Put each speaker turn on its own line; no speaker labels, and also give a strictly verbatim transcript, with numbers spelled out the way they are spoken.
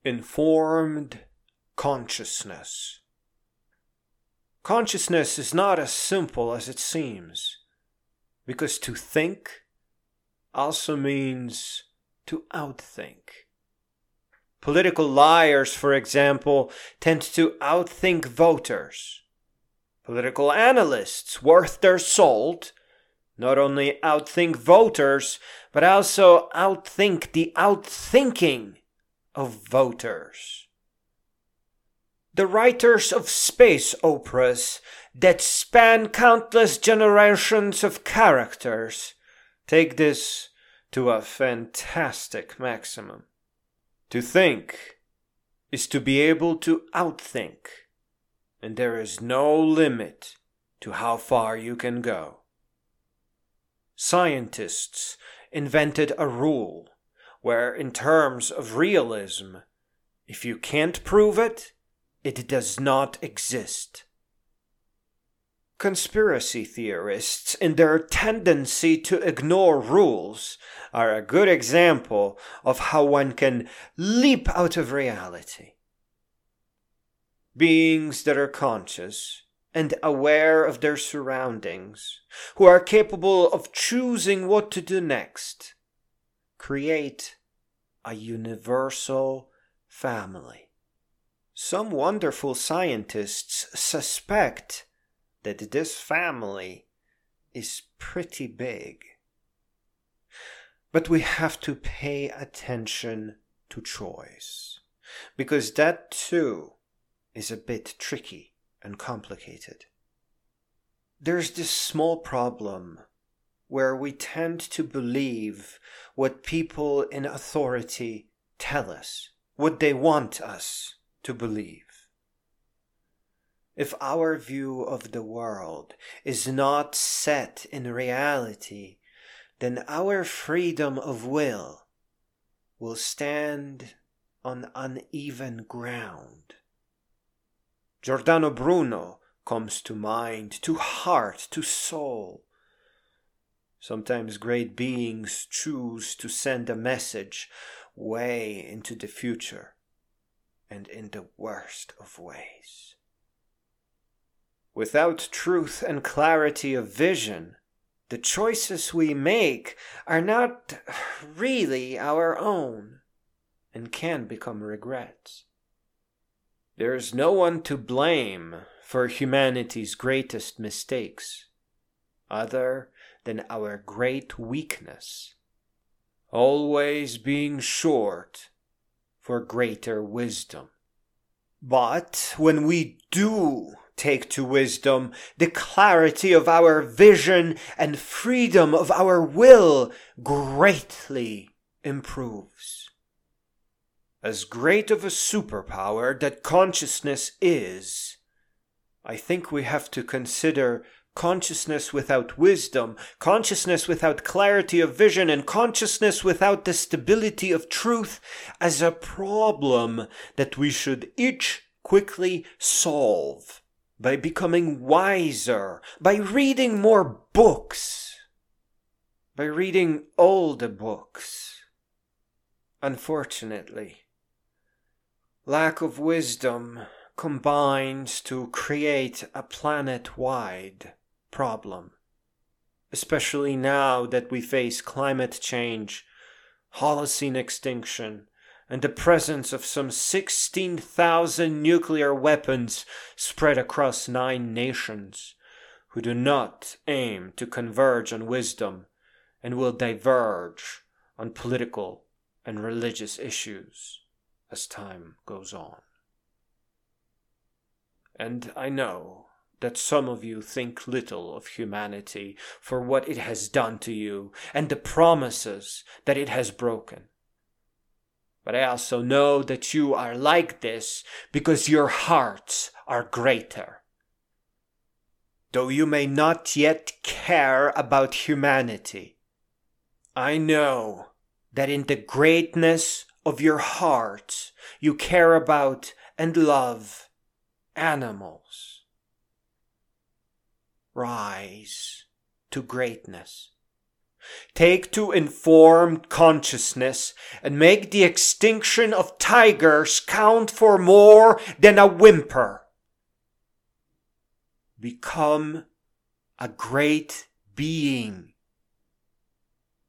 Informed consciousness. Consciousness is not as simple as it seems, because to think also means to outthink. Political liars, for example, tend to outthink voters. Political analysts, worth their salt, not only outthink voters, but also outthink the outthinking of voters. The writers of space operas that span countless generations of characters take this to a fantastic maximum. To think is to be able to outthink, and there is no limit to how far you can go. Scientists invented a rule where, in terms of realism, if you can't prove it, it does not exist. Conspiracy theorists, in their tendency to ignore rules, are a good example of how one can leap out of reality. Beings that are conscious and aware of their surroundings, who are capable of choosing what to do next, create a universal family. Some wonderful scientists suspect that this family is pretty big. But we have to pay attention to choice, because that too is a bit tricky and complicated. There's this small problem where we tend to believe what people in authority tell us, what they want us to believe. If our view of the world is not set in reality, then our freedom of will will stand on uneven ground. Giordano Bruno comes to mind, to heart, to soul. Sometimes great beings choose to send a message way into the future, and in the worst of ways. Without truth and clarity of vision, the choices we make are not really our own and can become regrets. There is no one to blame for humanity's greatest mistakes, other than our great weakness, always being short for greater wisdom. But when we do take to wisdom, the clarity of our vision and freedom of our will greatly improves. As great of a superpower that consciousness is, I think we have to consider consciousness without wisdom, consciousness without clarity of vision, and consciousness without the stability of truth as a problem that we should each quickly solve by becoming wiser, by reading more books, by reading all the books. Unfortunately, lack of wisdom combines to create a planet-wide problem, especially now that we face climate change, Holocene extinction, and the presence of some sixteen thousand nuclear weapons spread across nine nations, who do not aim to converge on wisdom and will diverge on political and religious issues as time goes on. And I know that some of you think little of humanity for what it has done to you and the promises that it has broken. But I also know that you are like this because your hearts are greater. Though you may not yet care about humanity, I know that in the greatness of your heart you care about and love animals. Rise to greatness. Take to informed consciousness and make the extinction of tigers count for more than a whimper. Become a great being